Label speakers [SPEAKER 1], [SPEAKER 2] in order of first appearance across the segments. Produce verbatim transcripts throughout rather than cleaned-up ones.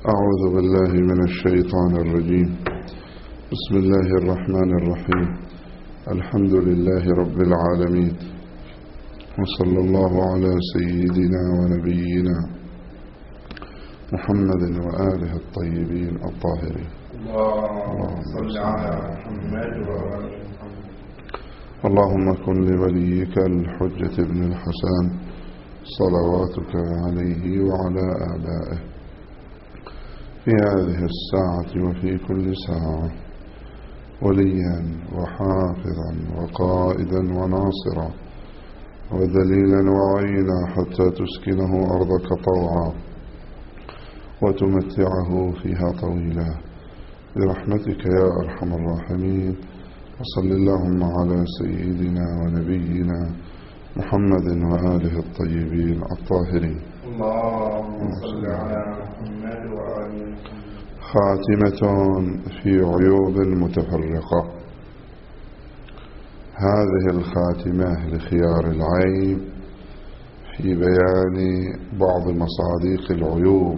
[SPEAKER 1] أعوذ بالله من الشيطان الرجيم. بسم الله الرحمن الرحيم. الحمد لله رب العالمين، وصلى الله على سيدنا ونبينا محمد وآله الطيبين الطاهرين.
[SPEAKER 2] اللهم صل على محمد وآل محمد.
[SPEAKER 1] اللهم كن لوليك الحجة ابن الحسن صلواتك عليه وعلى آبائه في هذه الساعة وفي كل ساعة وليا وحافظا وقائدا وناصرا ودليلا وعينا حتى تسكنه أرضك طوعا وتمتعه فيها طويلا برحمتك يا أرحم الراحمين. وصل اللهم على سيدنا ونبينا محمد وآله الطيبين الطاهرين.
[SPEAKER 2] اللهم صل على محمد وآل محمد.
[SPEAKER 1] خاتمة في عيوب متفرقة. هذه الخاتمة لخيار العيب في بيان بعض مصادق العيوب.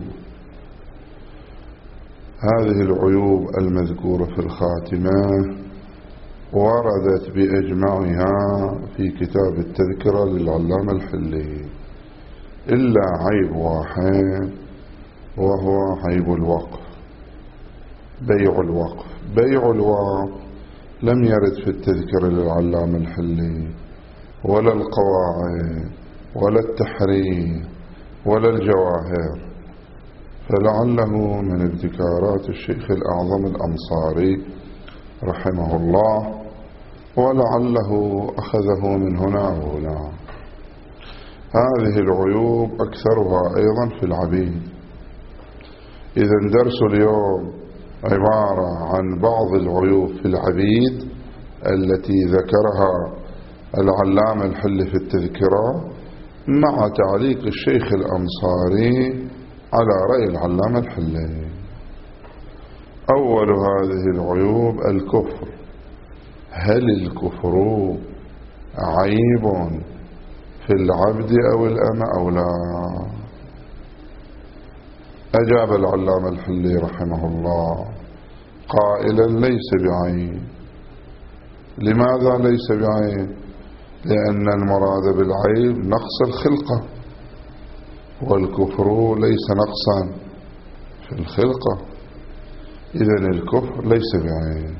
[SPEAKER 1] هذه العيوب المذكورة في الخاتمة وردت بإجماعها في كتاب التذكرة للعلامة الحلي، إلا عيب واحد وهو عيب الوقف، بيع الوقف. بيع الوقف لم يرد في التذكرة للعلامة الحلي ولا القواعد ولا التحريم ولا الجواهر، فلعله من ابتكارات الشيخ الأعظم الأنصاري رحمه الله، ولعله أخذه من هنا وهنا. هذه العيوب أكثرها أيضا في العبيد. إذا درس اليوم عبارة عن بعض العيوب في العبيد التي ذكرها العلامة الحلي في التذكرة مع تعليق الشيخ الأنصاري على رأي العلامة الحلي. أول هذه العيوب الكفر. هل الكفر عيب في العبد أو الأمة أو لا؟ أجاب العلامة الحلي رحمه الله قائلا ليس بعيب. لماذا ليس بعيب؟ لأن المراد بالعيب نقص الخلقة، والكفر ليس نقصا في الخلقة، إذن الكفر ليس بعيب.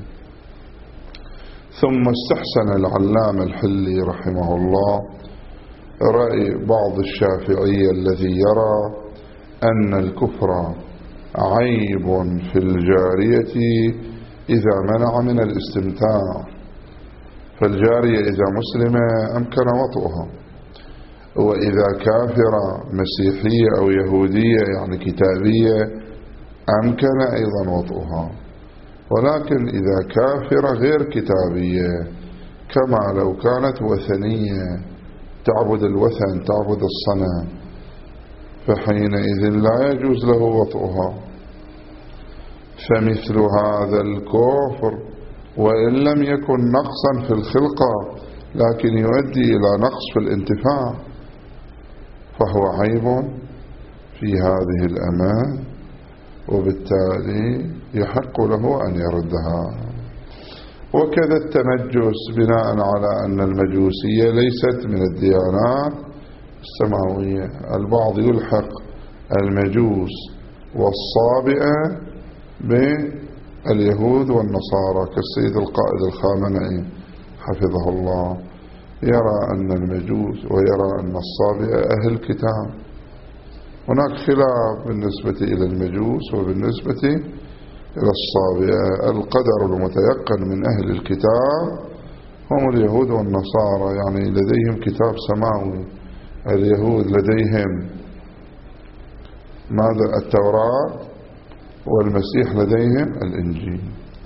[SPEAKER 1] ثم استحسن العلامة الحلي رحمه الله رأي بعض الشافعية الذي يرى أن الكفر عيب في الجارية إذا منع من الاستمتاع. فالجارية إذا مسلمة أمكن وطئها، وإذا كافرة مسيحية أو يهودية يعني كتابية أمكن أيضا وطئها. ولكن إذا كافرة غير كتابية كما لو كانت وثنية تعبد الوثن تعبد الصنم، فحينئذ لا يجوز له وطئها. فمثل هذا الكفر وإن لم يكن نقصا في الخلقة لكن يؤدي إلى نقص في الانتفاع، فهو عيب في هذه الأمان، وبالتالي يحق له أن يردها. وكذا التمجس بناء على أن المجوسية ليست من الديانات السماوية. البعض يلحق المجوس والصابئة باليهود والنصارى كالسيد القائد الخامنئي حفظه الله، يرى أن المجوس ويرى أن الصابئة أهل كتاب. هناك خلاف بالنسبة إلى المجوس وبالنسبة إلى الصابئة. القدر المتيقن من أهل الكتاب هم اليهود والنصارى، يعني لديهم كتاب سماوي. اليهود لديهم ماذا؟ التوراة، والمسيح لديهم الإنجيل.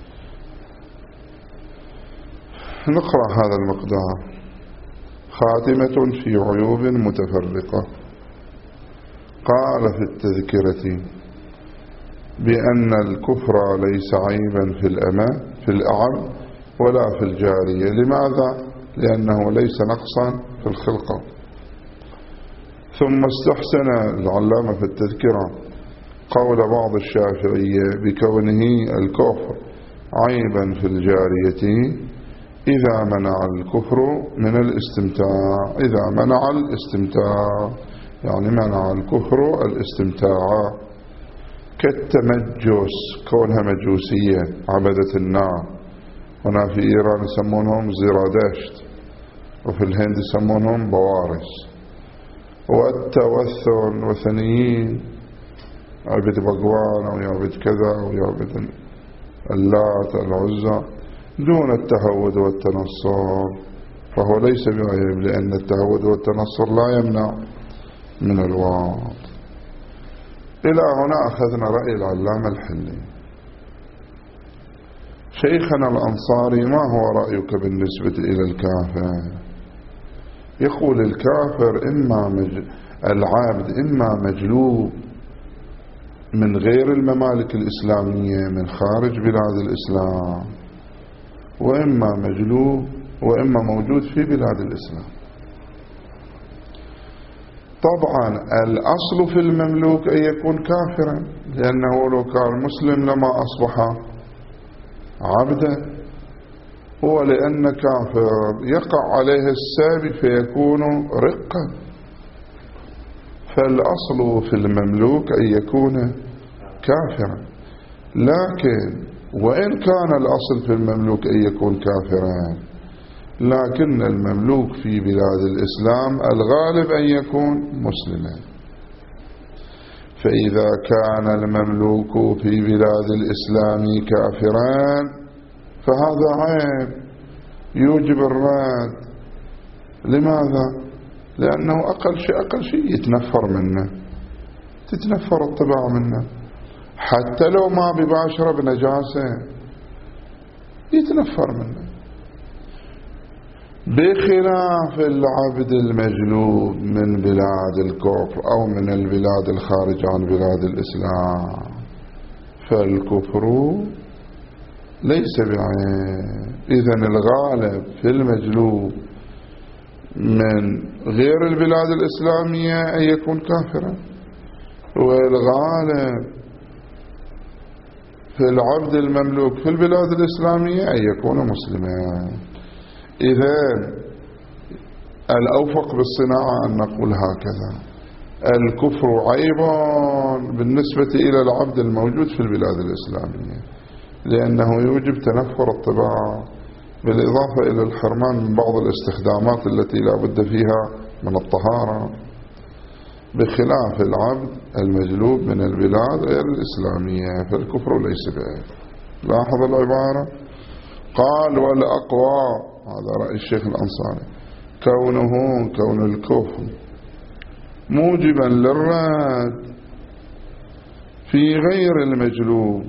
[SPEAKER 1] نقرأ هذا المقدار. خاتمة في عيوب متفرقة. قال في التذكرة بأن الكفر ليس عيبا في الأمة في الأعم ولا في الجارية. لماذا؟ لأنه ليس نقصا في الخلقة. ثم استحسن العلامة في التذكرة قول بعض الشافعية بكونه الكفر عيبا في الجارية إذا منع الكفر من الاستمتاع، إذا منع الاستمتاع يعني منع الكفر الاستمتاع، كالتمجس كونها مجوسية عبدة النار. هنا في إيران يسمونهم زرادشت، وفي الهند يسمونهم بوارس. والتوثن وثنيين، عبد بقوان أو يعبد كذا أو يعبد اللات العزى دون التهود والتنصر، فهو ليس بعيب، لأن التهود والتنصر لا يمنع من الواط. إلى هنا أخذنا رأي العلامة الحلي. شيخنا الأنصاري ما هو رأيك بالنسبة إلى الكافر؟ يقول الكافر إما مج... العابد إما مجلوب من غير الممالك الإسلامية من خارج بلاد الإسلام، وإما مجلوب وإما موجود في بلاد الإسلام. طبعا الأصل في المملوك أن يكون كافرا، لأنه لو كان مسلم لما أصبح عبدا، هو لأن كافر يقع عليه السابق فيكون رقا. فالأصل في المملوك أن يكون كافرا، لكن وإن كان الأصل في المملوك أن يكون كافرا، لكن المملوك في بلاد الإسلام الغالب أن يكون مسلما. فإذا كان المملوك في بلاد الإسلام كافرا فهذا عيب يوجب الرد. لماذا؟ لأنه أقل شيء أقل شيء يتنفر منه، تتنفر الطباع منه، حتى لو ما بباشرة بنجاسة يتنفر منه، بخلاف العبد المجلوب من بلاد الكفر أو من البلاد الخارج عن بلاد الإسلام، فالكفر ليس بعيب. إذن الغالب في المجلوب من غير البلاد الإسلامية أن يكون كافرا، والغالب في العبد المملوك في البلاد الإسلامية أن يكون مسلما. إذن الأوفق بالصناعة أن نقول هكذا: الكفر عيب بالنسبة إلى العبد الموجود في البلاد الإسلامية، لأنه يوجب تنفر الطباع، بالإضافة إلى الحرمان من بعض الاستخدامات التي لا بد فيها من الطهارة، بخلاف العبد المجلوب من البلاد غير الإسلامية، فالكفر ليس بعيب. لاحظ العبارة. قال: والأقوى، هذا رأي الشيخ الأنصاري، كونه كون الكفر موجبا للرد في غير المجلوب،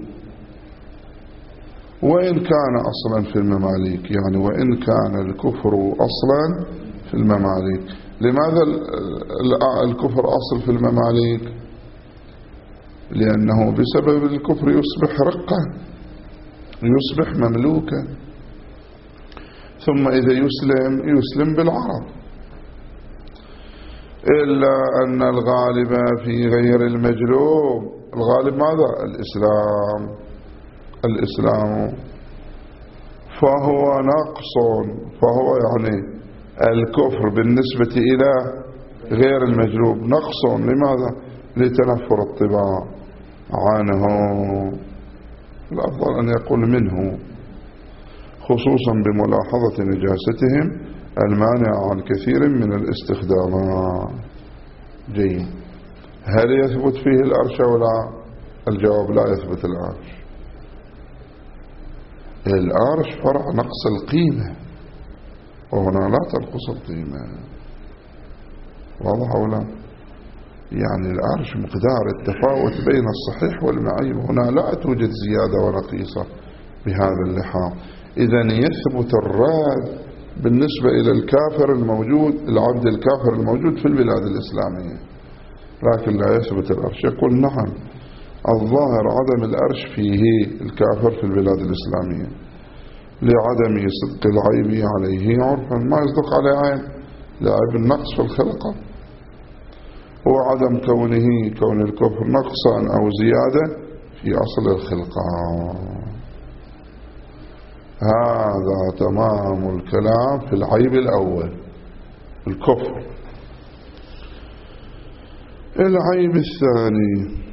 [SPEAKER 1] وإن كان أصلا في المماليك، يعني وإن كان الكفر أصلا في المماليك. لماذا الكفر أصل في المماليك؟ لأنه بسبب الكفر يصبح رقا، يصبح مملوكا، ثم إذا يسلم يسلم بالعرب. إلا أن الغالب في غير المجلوب، الغالب ماذا؟ الإسلام، الإسلام، فهو نقص، فهو يعني الكفر بالنسبة إلى غير المجلوب نقص. لماذا؟ لتنفر الطباع عنه، الأفضل أن يقول منه، خصوصا بملاحظة نجاستهم المانع عن كثير من الاستخدامات. جيد. هل يثبت فيه الأرش ولا؟ الجواب: لا يثبت الأرش. الأرش فرع نقص القيمة، وهنا لا تنقص القيمة. واضح ولا؟ يعني الأرش مقدار التفاوت بين الصحيح والمعيب، هنا لا توجد زيادة ونقيصة بهذا اللحاظ. إذن يثبت الرد بالنسبة إلى الكافر الموجود، العبد الكافر الموجود في البلاد الإسلامية، لكن لا يثبت الأرش. يقول: نعم، الظاهر عدم الأرش فيه الكافر في البلاد الإسلامية لعدم صدق العيب عليه عرفا، ما يصدق عليه عين، لعيب النقص في الخلقة. وعدم كونه كون الكفر نقصا أو زيادة في أصل الخلقة. هذا تمام الكلام في العيب الأول الكفر. العيب الثاني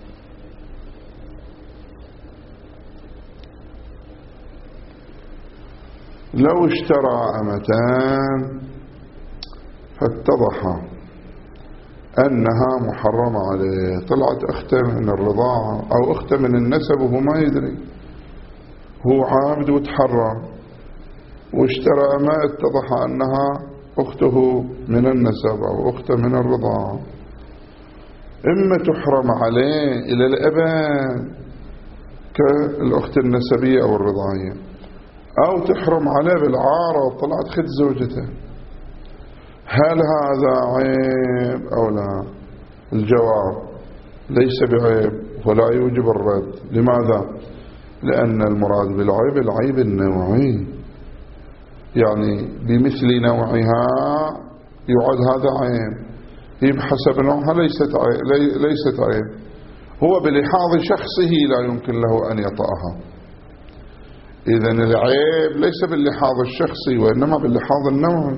[SPEAKER 1] لو اشترى أمتان فاتضح أنها محرمة عليه، طلعت أخته من الرضاعة أو أخته من النسب وهو ما يدري، هو عابد وتحرم، واشترى أما اتضح أنها أخته من النسب أو أخته من الرضاعة، إما تحرم عليه إلى الأبد كالأخت النسبية أو الرضاعية، أو تحرم عليه بالعارة وطلعت خد زوجته. هل هذا عيب أو لا؟ الجواب ليس بعيب ولا يوجب الرد. لماذا؟ لأن المراد بالعيب العيب النوعي، يعني بمثل نوعها يعد هذا عيب، هي بحسب نوعها ليست عيب, ليست عيب. هو بلحاظ شخصه لا يمكن له أن يطأها. إذن العيب ليس باللحاظ الشخصي وإنما باللحاظ النوعي.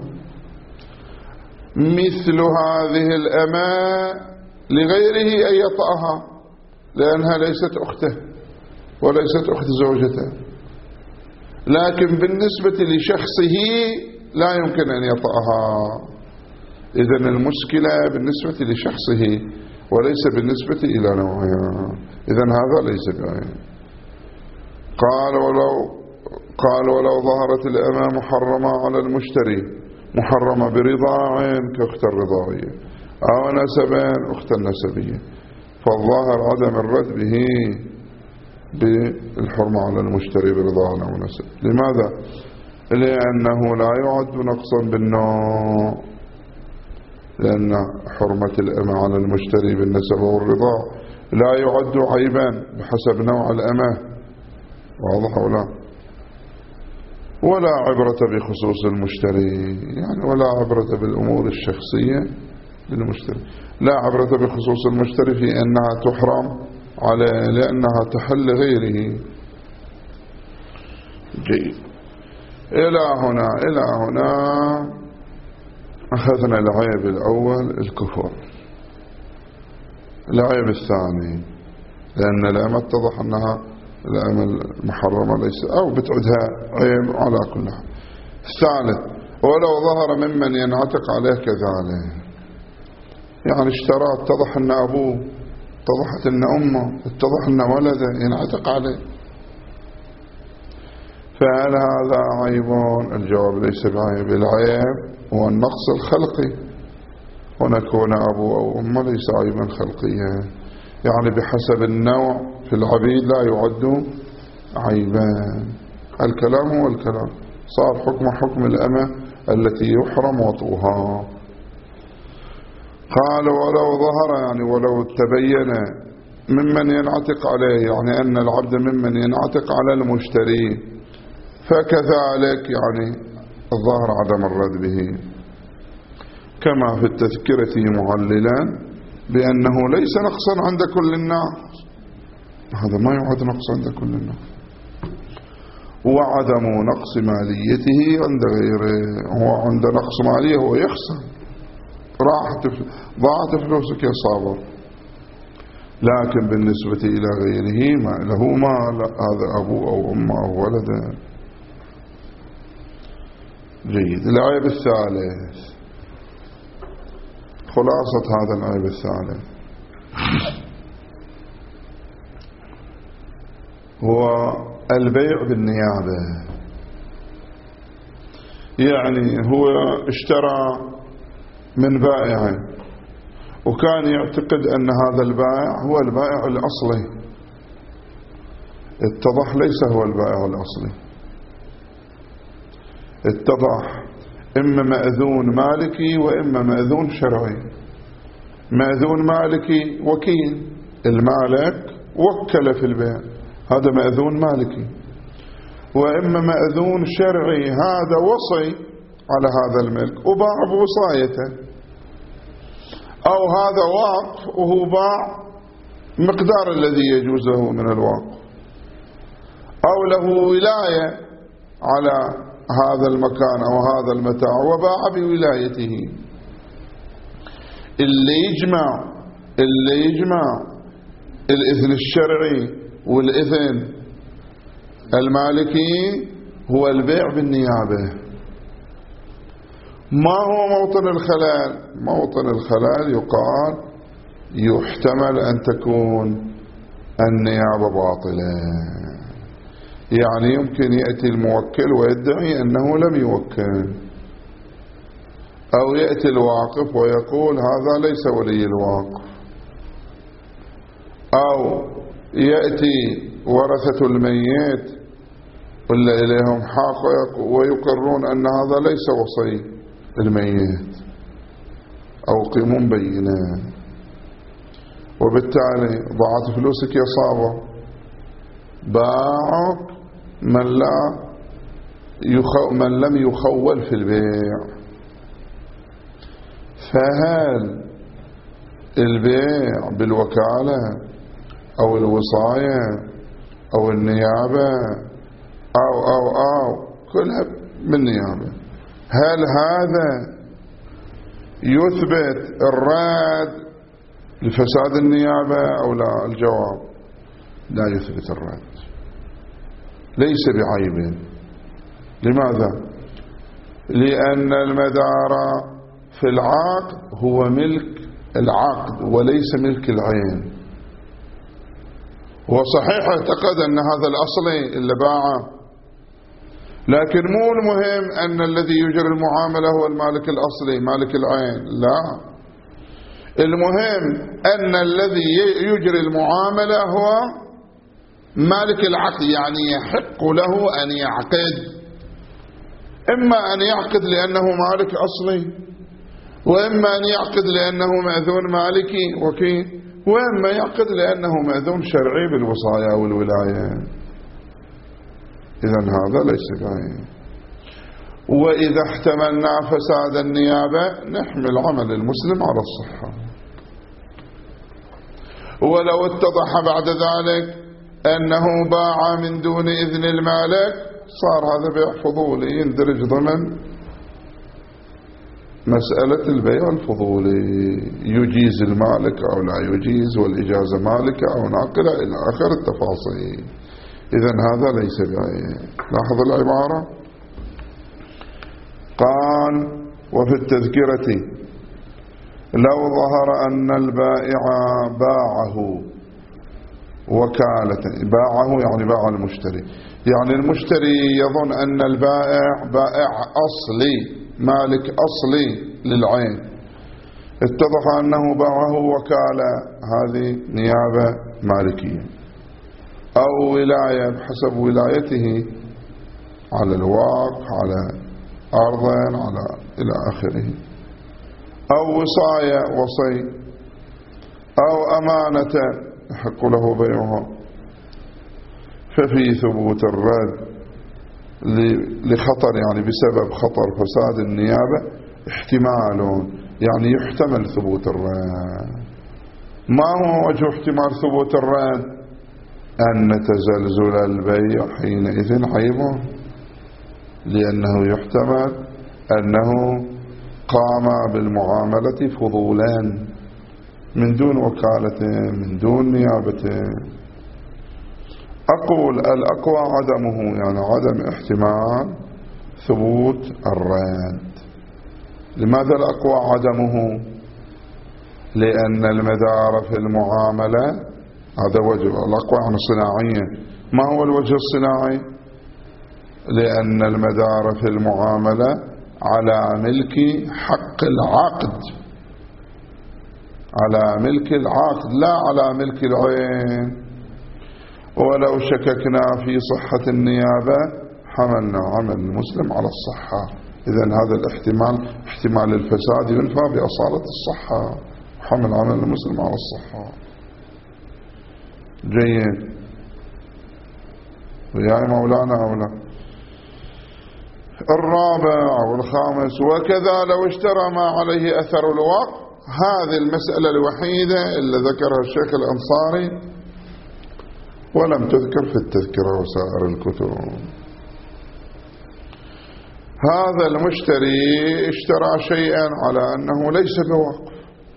[SPEAKER 1] مثل هذه الأماء لغيره أن يطأها لأنها ليست أخته وليست أخت زوجته، لكن بالنسبة لشخصه لا يمكن أن يطأها. إذن المشكلة بالنسبة لشخصه وليس بالنسبة إلى نوعها. إذن هذا ليس بعيب. قال ولو قال ولو ظهرت الأمة محرمة على المشتري، محرمة برضاع كأخت الرضاعية أو نسبا أخت النسبية، فالظاهر عدم الرد به بالحرمة على المشتري برضاع أو نسب. لماذا؟ لأنه لا يعد نقصا بالنوع، لأن حرمة الأمة على المشتري بالنسب والرضاع لا يعد عيبا بحسب نوع الأمة. واضح أو لا؟ ولا عبرة بخصوص المشتري، يعني ولا عبرة بالأمور الشخصية للمشتري، لا عبرة بخصوص المشتري في أنها تحرم عليه لأنها تحل غيره. جيد. إلى هنا إلى هنا أخذنا العيب الأول الكفر. العيب الثاني لأن الأمة اتضح أنها الأمة المحرمة ليس أو بتعدها عيب على كل حال. الثالث ولو ظهر ممن ينعتق عليه كذلك، يعني اشترى اتضح أن أبوه، اتضحت أن أمه، اتضح أن ولده ينعتق عليه، فهل هذا عيب؟ الجواب ليس بعيب. العيب هو النقص الخلقي، ونكون أبو أو أمه ليس عيبا خلقيا، يعني بحسب النوع في العبيد لا يعد عيبان. الكلام هو الكلام، صار حكم حكم الأمة التي يحرم وطئها. قال ولو ظهر، يعني ولو تبين ممن ينعتق عليه، يعني أن العبد ممن ينعتق على المشتري، فكذلك يعني الظاهر عدم الرد به، كما في التذكرة معللا بأنه ليس نقصا عند كل الناس، هذا ما يعد نقص عند كل الناس، وعدم نقص ماليته عند غيره. هو عند نقص ماليه هو يخسر، راحت ضاعت فلوسك يا صابر، لكن بالنسبة إلى غيره ما له مال، هذا أبوه أو أمه أو ولده. جيد. العيب الثالث، خلاصة هذا العيب الثالث هو البيع بالنيابة. يعني هو اشترى من بائع وكان يعتقد أن هذا البائع هو البائع الأصلي، اتضح ليس هو البائع الأصلي، اتضح إما مأذون مالكي وإما مأذون شرعي. مأذون مالكي وكيل، المالك وكل في البيع، هذا مأذون مالكي. وإما مأذون شرعي، هذا وصي على هذا الملك وباع بوصايته. أو هذا واقف وهو باع مقدار الذي يجوز له من الوقف، أو له ولاية على هذا المكان أو هذا المتاع وباع بولايته. اللي يجمع اللي يجمع الإذن الشرعي والإذن المالكي هو البيع بالنيابة. ما هو موطن الخلل؟ موطن الخلل يقال يحتمل أن تكون النيابة باطلة، يعني يمكن يأتي الموكل ويدعي أنه لم يوكل، أو يأتي الواقف ويقول هذا ليس ولي الواقف، أو يأتي ورثة الميت ولا إليهم حق ويقرون أن هذا ليس وصي الميت أو قيمون بينه، وبالتالي ضاعت فلوسك يا صابر، باعك من لا يخو من لم يخول في البيع. فهل البيع بالوكالة أو الوصاية أو النيابة أو أو أو كلها بالنيابة، هل هذا يثبت الرد لفساد النيابة أو لا؟ الجواب لا يثبت الرد، ليس بعيب. لماذا؟ لأن المدار في العقد هو ملك العقد وليس ملك العين. وصحيح اعتقد أن هذا الأصلي اللي باعه، لكن مو المهم أن الذي يجري المعاملة هو المالك الأصلي مالك العين، لا، المهم أن الذي يجري المعاملة هو مالك العقد، يعني يحق له أن يعقد، إما أن يعقد لأنه مالك أصلي، وإما أن يعقد لأنه مأذون مالكي وكيل، وإما يعقد لأنه مأذون شرعي بالوصايا والولاية. إذن هذا ليس بعين. وإذا احتملنا فساد النيابة نحمل عمل المسلم على الصحة. ولو اتضح بعد ذلك أنه باع من دون إذن المالك صار هذا بيع فضولي، يندرج ضمن مسألة البيع الفضولي، يجيز المالك أو لا يجيز، والإجازة مالكة أو ناقلة إلى آخر التفاصيل. إذن هذا ليس بعين. لاحظ العبارة، قال وفي التذكرة لو ظهر أن البائع باعه وكالة، باعه يعني باع المشتري، يعني المشتري يظن أن البائع بائع أصلي مالك أصلي للعين، اتضح أنه باعه وكالة، هذه نيابة مالكية، أو ولاية بحسب ولايته على الواقف على أرض على إلى آخره، أو وصاية وصي، أو أمانة يحق له بيعها. ففي ثبوت الرد لخطر، يعني بسبب خطر فساد النيابة احتمال، يعني يحتمل ثبوت الرد. ما هو وجه احتمال ثبوت الرد؟ أن تزلزل البيع حينئذ عيب، لأنه يحتمل أنه قام بالمعاملة فضولا من دون وكالة من دون نيابة. أقول الأقوى عدمه، يعني عدم احتمال ثبوت الرد. لماذا الأقوى عدمه؟ لأن المدار في المعاملة هذا وجه الأقوى عن الصناعية. ما هو الوجه الصناعي؟ لأن المدار في المعاملة على ملك حق العقد، على ملك العقد لا على ملك العين. ولو شككنا في صحة النيابة حملنا عمل المسلم على الصحة. إذن هذا الاحتمال احتمال الفساد ينفى بأصالة الصحة، وحمل عمل المسلم على الصحة. جيد ويا مولانا أولا. الرابع والخامس، وكذا لو اشترى ما عليه أثر الوقت هذه المسألة الوحيدة اللي ذكرها الشيخ الأنصاري ولم تذكر في التذكرة وسائر الكتب. هذا المشتري اشترى شيئا على أنه ليس بوقف،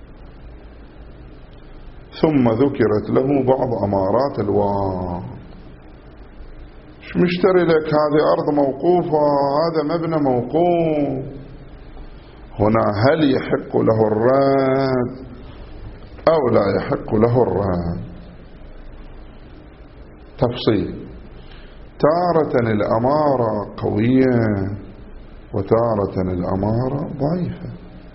[SPEAKER 1] ثم ذكرت له بعض أمارات الوقف. مش مشتري لك هذه أرض موقوفة، هذا مبنى موقوف، هنا هل يحق له الرد أو لا يحق له الرد؟ تفصيل. تارة الأمارة قوية وتارة الأمارة ضعيفة.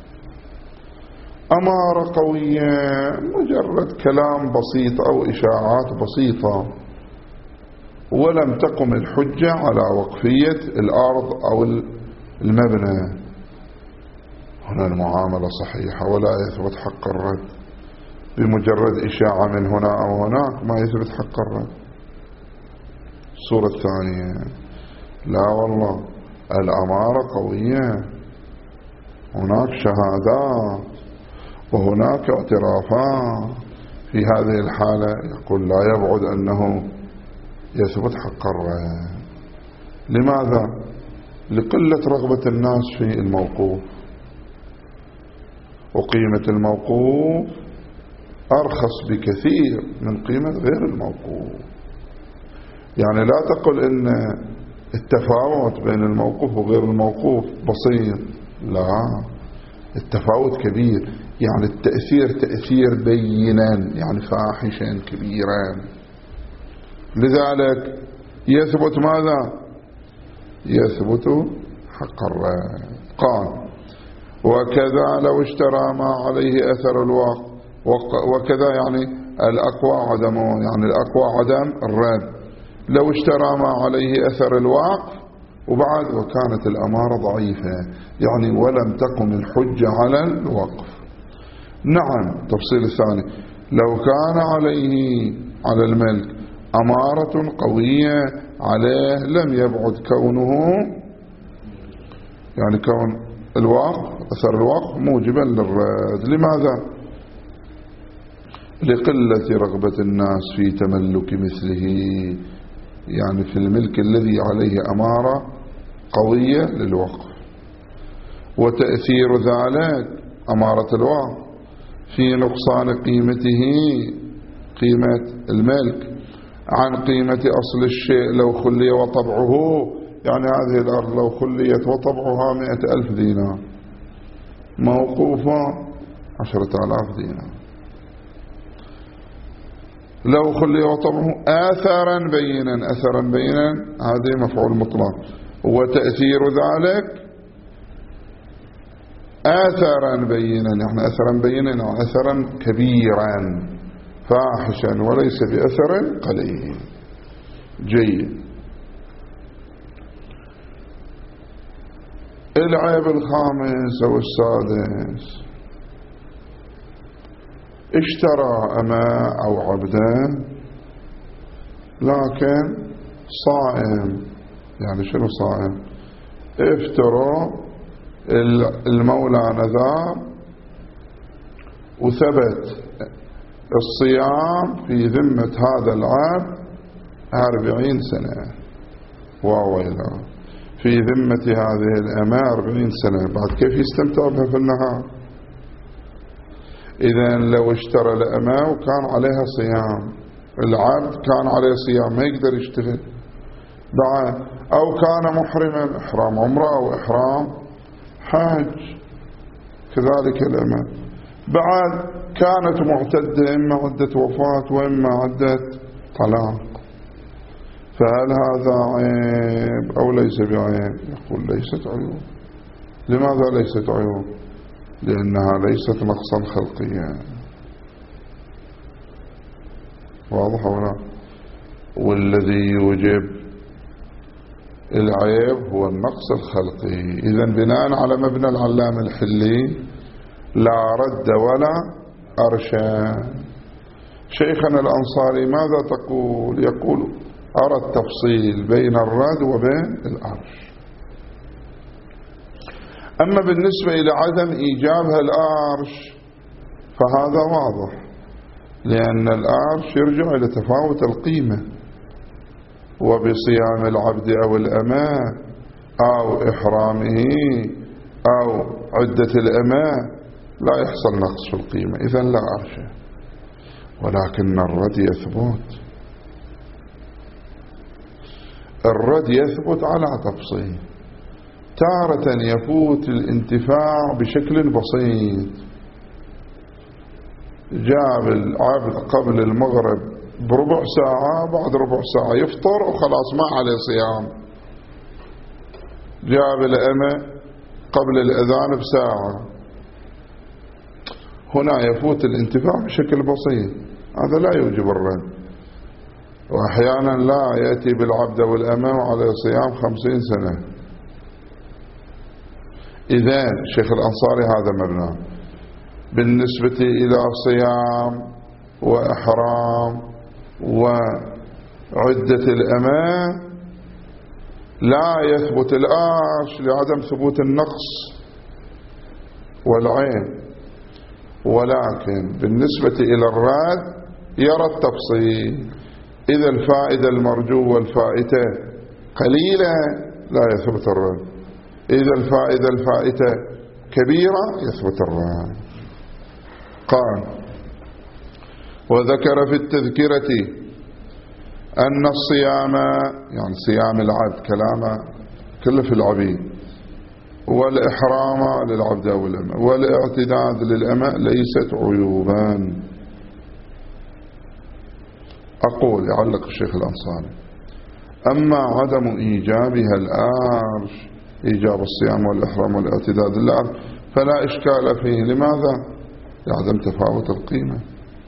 [SPEAKER 1] أمارة قوية مجرد كلام بسيط أو إشاعات بسيطة ولم تقم الحجة على وقفية الأرض أو المبنى، هنا المعاملة صحيحة ولا يثبت حق الرد. بمجرد إشاعة من هنا أو هناك ما يثبت حق الرد. الصورة الثانية لا والله الأمارة قوية، هناك شهادات وهناك اعترافات، في هذه الحالة يقول لا يبعد أنه يثبت حق الرد. لماذا؟ لقلة رغبة الناس في الموقوف، وقيمة الموقوف أرخص بكثير من قيمة غير الموقوف. يعني لا تقل إن التفاوت بين الموقوف وغير الموقوف بسيط، لا، التفاوت كبير. يعني التأثير تأثير بينا، يعني فاحشا كبيرا. لذلك يثبت ماذا؟ يثبت حق الرد. قال وكذا لو اشترى ما عليه أثر الوقف، وكذا يعني الأقوى عدمه، يعني الأقوى عدم الرد. لو اشترى ما عليه أثر الوقف وبعد وكانت الأمارة ضعيفة، يعني ولم تقم الحجة على الوقف. نعم. تفصيل الثاني، لو كان عليه على الملك أمارة قوية عليه لم يبعد كونه، يعني كون الوقف أثر الوقف موجبا للرد. لماذا؟ لقلة رغبة الناس في تملك مثله، يعني في الملك الذي عليه أمارة قوية للوقف، وتأثير ذلك أمارة الوقف في نقصان قيمته، قيمة الملك عن قيمة أصل الشيء لو خلي وطبعه. يعني هذه الأرض لو خليت وطبعها مئة ألف دينار، موقوفة عشرة آلاف دينار. لو خلي وطبعه آثرا بينا، أثرا بينا هذه مفعول مطلق، وتأثير ذلك آثرا بينا، يعني أثرا بينا أثرا كبيرا فاحشا وليس بأثر قليل. جيد. العيب الخامس أو السادس، اشترى أماء أو عبدا لكن صائم. يعني شنو صائم؟ افترى المولى نذار وثبت الصيام في ذمة هذا العبد أربعين سنة، وويلا في ذمة هذه الأماء أربعين سنة، بعد كيف يستمتع بها في النهار؟ إذن لو اشترى الأماء وكان عليها صيام، العبد كان عليه صيام ما يقدر يشتغل بعد، أو كان محرما إحرام عمره أو إحرام حج، كذلك الأماء بعد كانت معتدة إما عدة وفاة وإما عدة طلاق، فهل هذا عيب أو ليس بعيب؟ يقول ليست عيوب. لماذا ليست عيوب؟ لأنها ليست نقصا خلقيا. واضح ولا؟ والذي يوجب العيب هو النقص الخلقي. إذن بناء على مبنى العلام الحلي لا رد ولا أرشاد. شيخنا الأنصاري ماذا تقول؟ يقول أرى التفصيل بين الرد وبين الأرش. أما بالنسبة إلى عدم إيجابها الأرش فهذا واضح، لأن الأرش يرجع إلى تفاوت القيمة، وبصيام العبد أو الأمة أو إحرامه أو عدة الأمة لا يحصل نقص في القيمة، إذن لا أرش. ولكن الرد يثبت، الرد يثبت على تفصيل. تارة يفوت الانتفاع بشكل بسيط، جاب العبد قبل المغرب بربع ساعة، بعد ربع ساعة يفطر وخلاص ما عليه صيام. جاب الأمة قبل الأذان بساعة، هنا يفوت الانتفاع بشكل بسيط، هذا لا يوجب الرد. وأحيانا لا يأتي بالعبد والأمة وعليه صيام خمسين سنة. إذن الشيخ الأنصاري هذا مبنى بالنسبة إلى صيام وإحرام وعدة الأمة لا يثبت الآش لعدم ثبوت النقص والعين، ولكن بالنسبة إلى الرد يرى التفصيل. إذا الفائدة المرجو والفائتة قليلة لا يثبت الرد، إذا الفائدة الفائتة كبيرة يثبت الرد. قال: وذكر في التذكرة أن الصيام، يعني صيام العبد كلامه كله في العبيد، والإحرام للعبد أو الأمة، والاعتداد للأمة ليست عيوبا. أقول يعلق الشيخ الأنصاري: أما عدم إيجابها الآرش، إيجاب الصيام والإحرام والاعتداد للعبد، فلا إشكال فيه. لماذا؟ لعدم تفاوت القيمة.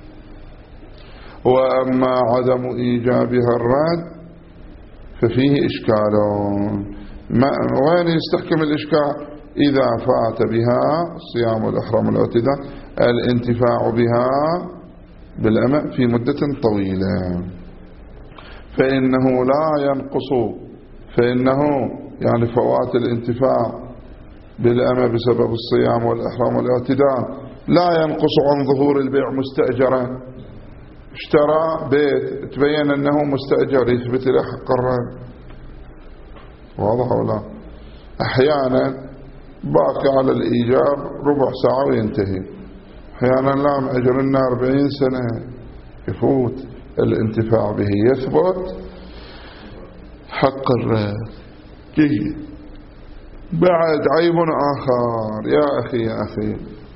[SPEAKER 1] وأما عدم إيجابها الرد ففيه إشكال. وين يستحكم الإشكال؟ إذا فات بها الصيام والإحرام والاعتداد الانتفاع بها بالأمة في مدة طويلة، فإنه لا ينقص، فإنه يعني فوات الانتفاع بالأمة بسبب الصيام والإحرام والاعتداد لا ينقص عن ظهور البيع مستأجرا. اشترى بيت تبين أنه مستأجر، يثبت له حق الرهن. واضح ولا؟ أحيانا باقي على الإيجاب ربع ساعة وينتهي، أحيانا لا مأجر لنا أربعين سنة، يفوت الانتفاع به، يثبت حق الرهن. جيد. بعد عيب آخر يا أخي يا أخي،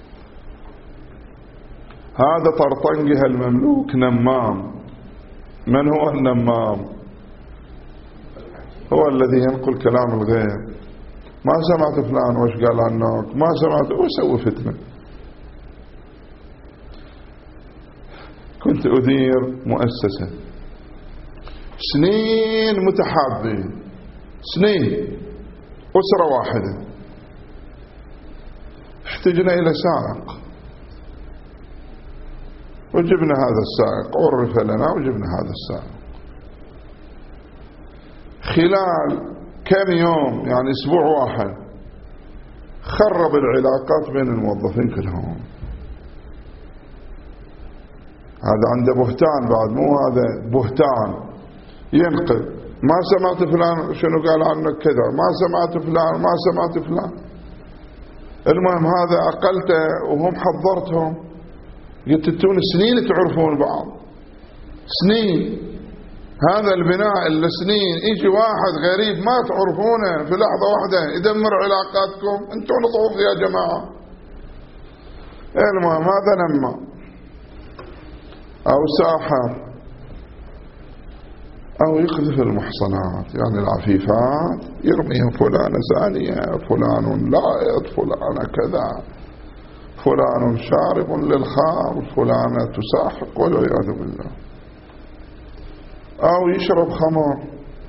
[SPEAKER 1] هذا طرطنجها المملوك نمام. من هو النمام؟ هو الذي ينقل كلام الغير. ما سمعت فلان وش قال عنك، ما سمعت، وسوي فتنة. كنت أدير مؤسسة سنين متحابين، سنين، أسرة واحدة، احتجنا إلى سائق وجبنا هذا السائق، عرف لنا وجبنا هذا السائق. خلال كم يوم، يعني أسبوع واحد، خرب العلاقات بين الموظفين كلهم. هذا عنده بهتان بعد، مو هذا بهتان ينقل. ما سمعت فلان شنو قال عنك كذا، ما سمعت فلان، ما سمعت فلان. المهم هذا أقلته وهم حضرتهم، قلت انتون سنين تعرفون بعض، سنين. هذا البناء اللي سنين يجي واحد غريب ما تعرفونه في لحظة واحدة يدمر علاقاتكم، انتون ضعوف يا جماعة. المهم هذا نما أو ساحر أو يقذف المحصنات، يعني العفيفات يرميهم، فلانة زانية، فلان لائط، فلانة كذا، فلان شارب للخمر، فلانة تساحق، والعياذ بالله. أو يشرب خمر،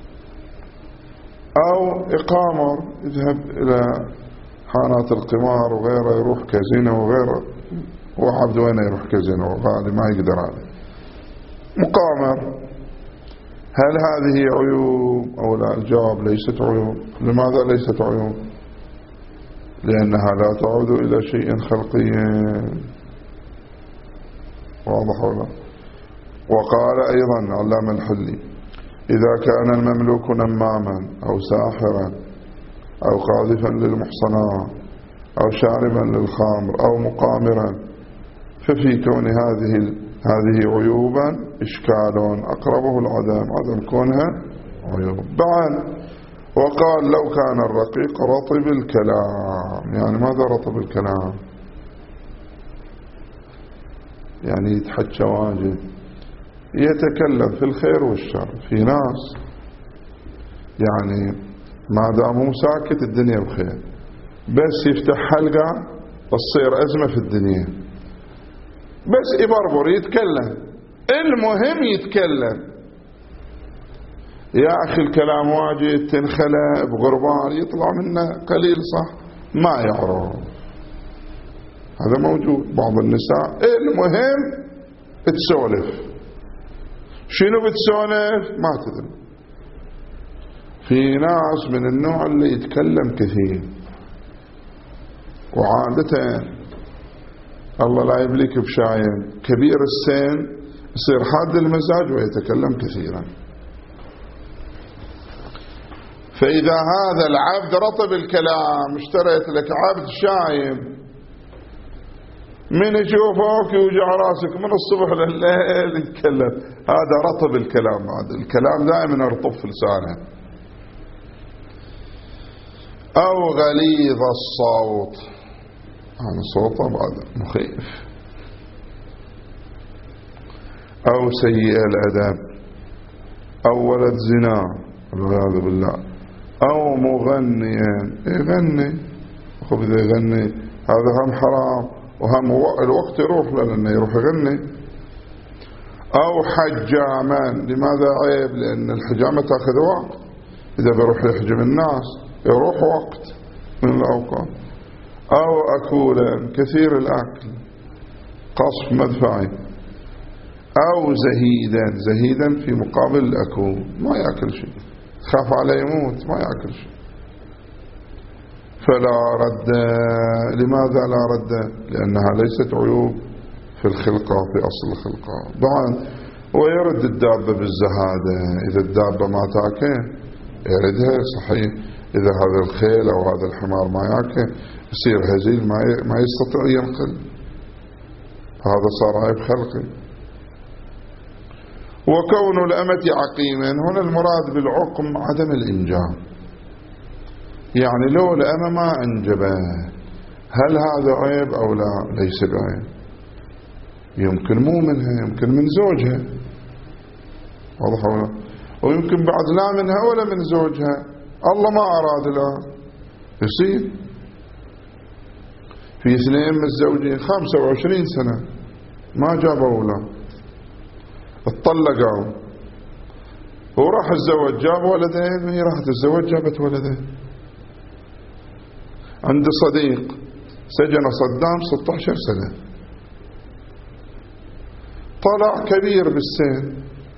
[SPEAKER 1] أو إقامر، يذهب إلى حانات القمار وغيره، يروح كازينو وغيره. هو عبد وين يروح كازينو وغالي ما يقدر عليه. مقامر. هل هذه عيوب أو لا؟ الجواب ليست عيوب. لماذا ليست عيوب؟ لأنها لا تعود إلى شيء خلقي. واضح ولا؟ وقال أيضا علام الحلي: إذا كان المملوك نماما أو ساحرا أو قاذفا للمحصنات أو شاربا للخمر أو مقامرا ففي كون هذه هذه عيوبا إشكال أقربه العدم، عدم كونها عيوب. بعد وقال: لو كان الرقيق رطب الكلام. يعني ماذا رطب الكلام؟ يعني يتحكى واجد، يتكلم في الخير والشر. في ناس يعني ما دامه ساكت الدنيا بخير، بس يفتح حلقة تصير أزمة في الدنيا، بس يبربر يتكلم، المهم يتكلم. يا أخي الكلام واجد تنخلع بغربان يطلع منه قليل، صح؟ ما يعرف. هذا موجود بعض النساء، المهم تسولف. شنو بتسولف؟ ما تدري. في ناس من النوع اللي يتكلم كثير، وعادة الله لا يبليك بشايم كبير السن يصير حاد المزاج ويتكلم كثيرا. فإذا هذا العبد رطب الكلام، اشتريت لك عبد شايم، من يشوفك يوجع راسك من الصبح لليل يتكلم، هذا رطب الكلام. هذا الكلام دائما يرطب في لسانه. أو غليظ الصوت، يعني صوته بعد مخيف. أو سيء الأدب، أو ولد زنا والعياذ بالله، أو مغنيا يغني. خب إذا يغني هذا هم حرام، وهم الوقت يروح لأنه يروح يغني. أو حجاما. لماذا عيب؟ لأن الحجامة تأخذ وقت، إذا بيروح يحجم الناس يروح وقت من الأوقات. أو أكولا، كثير الأكل، قصف مدفعي. أو زهيدا، زهيدا في مقابل الأكول، ما يأكل شيء، خاف عليه يموت، ما يأكل شيء. فلا رد. لماذا لا رد؟ لأنها ليست عيوب في الخلقة، في أصل الخلقة. بعد ويرد الدابة بالزهادة. إذا الدابة ما تاكل يردها، صحيح. إذا هذا الخيل أو هذا الحمار ما ياكل يصير هزيل، ما يستطيع ينقل، هذا صار عيب خلقي. وكون الأمة عقيما، هنا المراد بالعقم عدم الإنجاب. يعني لو الأمة ما أنجبه، هل هذا عيب أو لا؟ ليس بعيب. يمكن مو منها، يمكن من زوجها، واضح ولا؟ ويمكن بعد لا منها ولا من زوجها، الله ما أراد لا يصير. في اثنين متزوجين خمسة وعشرين سنة ما جابوا أولاد، اتطلقوا، وراح الزوج جاب ولدين، وهي راحت الزوج جابت ولدين. عند صديق سجن صدام ستة عشر سنة، طلع كبير بالسن،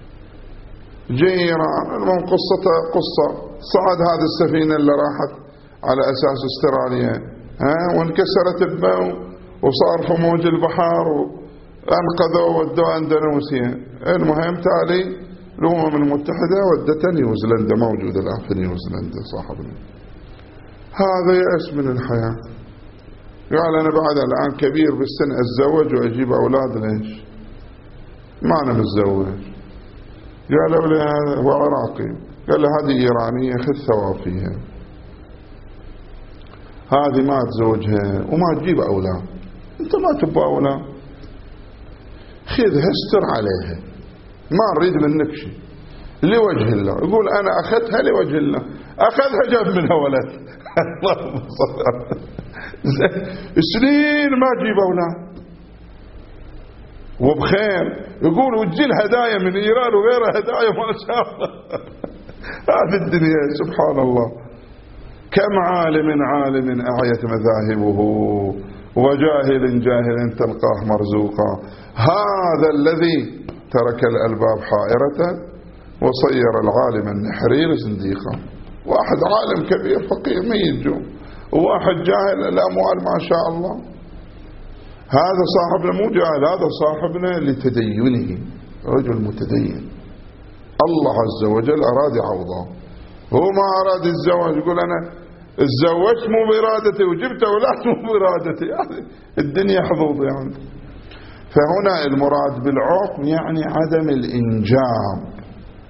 [SPEAKER 1] جيران. المهم قصته قصة، صعد هذه السفينة اللي راحت على أساس استراليا، ها، وانكسرت بمو، وصار في موج البحر، وانقذوا ودوا اندونيسيا. المهم تالي الأمم المتحدة ودته نيوزيلندا، موجود الآن في نيوزيلندا صاحبنا. هذا يأس من الحياة، قال أنا بعد الآن كبير بالسن أتزوج وأجيب أولاد، ليش؟ ما أنا متزوج. قالوا لي هذا هو عراقي، قال له هذه إيرانية، خذ ثواب فيها، هذه ما تزوجها وما تجيب أولاد، أنت ما تبغى أولاد، خذها استر عليها، ما نريد منك شيء، لوجه الله. يقول أنا أخذتها لوجه الله، أخذها جاب منها ولد. اللهم صل على سنين ما تجيب أولاد وبخير. يقول وتجي الهدايا من إيران وغيرها هدايا ما شاء الله. هذه الدنيا سبحان الله. كم عالم عالم أعيت مذاهبه، وجاهل جاهل تلقاه مرزوقا. هذا الذي ترك الألباب حائرة وصير العالم النحرير زنديقا. واحد عالم كبير فقير ميت جو، وواحد جاهل الأموال ما شاء الله. هذا صاحبنا مو جاهل، هذا صاحبنا لتدينه، رجل متدين. الله عز وجل أراد عوضه، هو ما أراد الزواج، يقول أنا الزوجت مو بإرادتي وجبت أولاد مو بإرادتي، يعني الدنيا حظوظ يعني. فهنا المراد بالعقم يعني عدم الإنجاب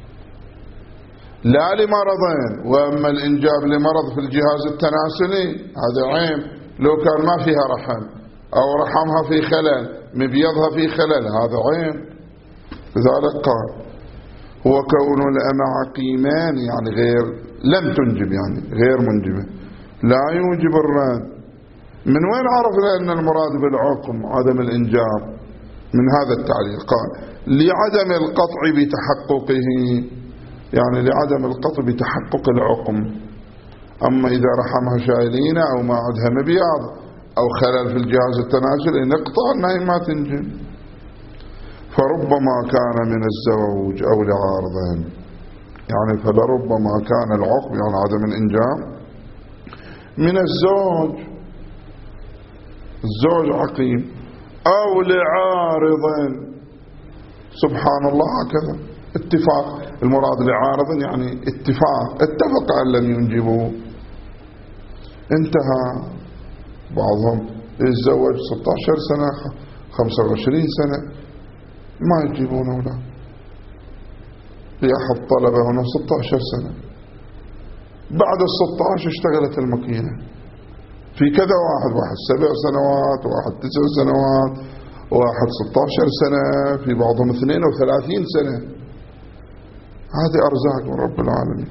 [SPEAKER 1] لا لمرضين، وأما الإنجاب لمرض في الجهاز التناسلي هذا عيب، لو كان ما فيها رحم أو رحمها في خلل، مبيضها في خلل، هذا عيب. لذلك قال هو كون الأمة عقيمان يعني غير لم تنجب، يعني غير منجبة، لا يوجب الرد. من وين عرفنا أن المراد بالعقم عدم الإنجاب؟ من هذا التعليل، قال لعدم القطع بتحققه، يعني لعدم القطع بتحقق العقم. أما إذا رحمها شايلين أو ما عندها مبيض أو خلل في الجهاز التناسلي نقطع أنها ما تنجب. فربما كان من الزوج أو لعارضين، يعني فلربما كان العقم يعني عدم الإنجاب من الزوج، الزوج عقيم، أو لعارض، سبحان الله هكذا اتفاق. المراد لعارض يعني اتفاق، اتفق أن لم ينجبوا، انتهى. بعضهم يتزوج ستة عشر سنة خمسة وعشرين سنة ما يجيبون أولاد. في أحد طلبة هنا ستة عشر سنة، بعد الستة عشر اشتغلت الماكينة. في كذا واحد، واحد سبع سنوات، واحد تسع سنوات، واحد ستة عشر سنة، في بعضهم اثنين وثلاثين سنة. هذه أرزاق من رب العالمين.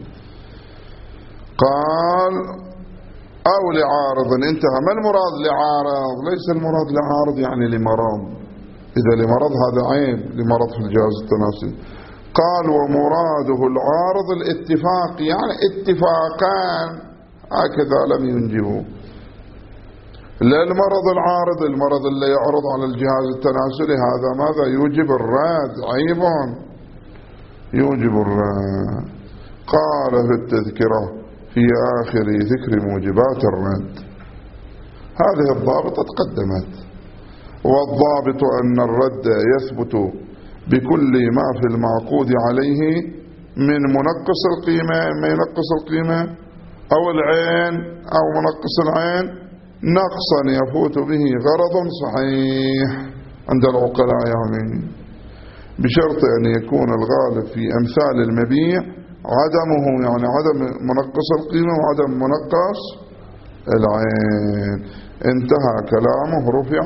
[SPEAKER 1] قال أو لعارض، انتهى. ما المراد لعارض؟ ليس المراد لعارض يعني لمرض، إذا لمرض هذا عيب، لمرض في الجهاز التناسلي. قال ومراده العارض الاتفاق، يعني اتفاقان هكذا لم ينجبوا. لا المرض العارض، المرض اللي يعرض على الجهاز التناسلي هذا ماذا يوجب الرد، عيب يوجب الرد. قال في التذكرة في آخر ذكر موجبات الرد، هذه الضابطة تقدمت. والضابط أن الرد يثبت بكل ما في المعقود عليه من منقص القيمة، ما ينقص القيمة أو العين أو منقص العين، نقصا يفوت به غرض صحيح عند العقلاء، يعني بشرط أن يكون الغالب في أمثال المبيع عدمه، يعني عدم منقص القيمة وعدم منقص العين. انتهى كلامه، رفع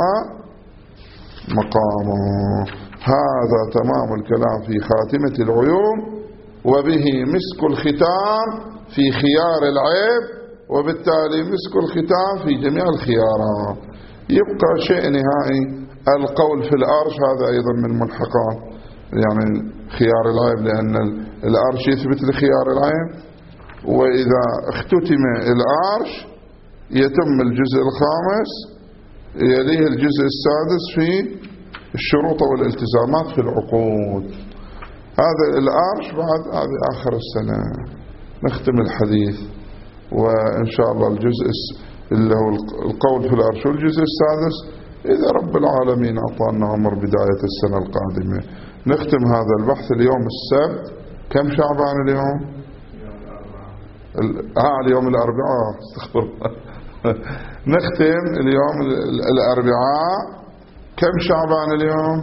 [SPEAKER 1] مقامه. هذا تمام الكلام في خاتمة العيوب، وبه مسك الختام في خيار العيب، وبالتالي مسك الختام في جميع الخيارات. يبقى شيء نهائي القول في الأرش، هذا أيضا من ملحقات يعني خيار العيب، لأن الأرش يثبت لخيار العيب. وإذا اختتم الأرش يتم الجزء الخامس، يليه الجزء السادس في الشروط والالتزامات في العقود. هذا الأرش بعد هذه آخر السنة نختم الحديث، وإن شاء الله الجزء اللي هو القول في الأرش والجزء السادس إذا رب العالمين أعطانا عمر بداية السنة القادمة. نختم هذا البحث اليوم السبت. كم شعبان اليوم؟ آه اليوم الأربعاء، استغفر الله. نختم اليوم الأربعاء. كم شعبان اليوم؟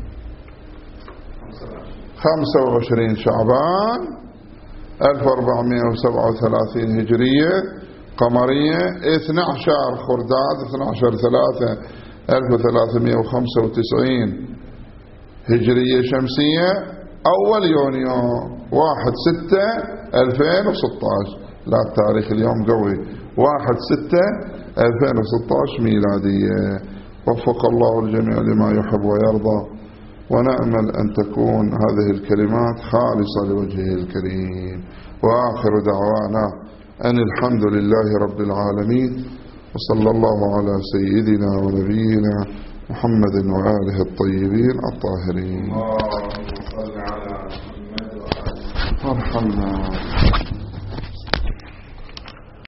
[SPEAKER 1] خمسة وعشرين شعبان ألف وأربعمائة وسبعة وثلاثين هجرية قمرية، اثني عشر خرداد اثني عشر ثلاثة ألف وثلاثمائة وخمسة وتسعين هجرية شمسية، أول يونيو واحد ستة ألفين وستة عشر. لا التاريخ اليوم قوي، واحد ستة ألفين وستة عشر ميلادية. وفق الله الجميع لما يحب ويرضى، ونأمل أن تكون هذه الكلمات خالصة لوجهه الكريم. وآخر دعوانا أن الحمد لله رب العالمين، وصلى الله على سيدنا ونبينا محمد وآله الطيبين الطاهرين.
[SPEAKER 2] اللهم صل على محمد وآله.
[SPEAKER 1] ارحمنا.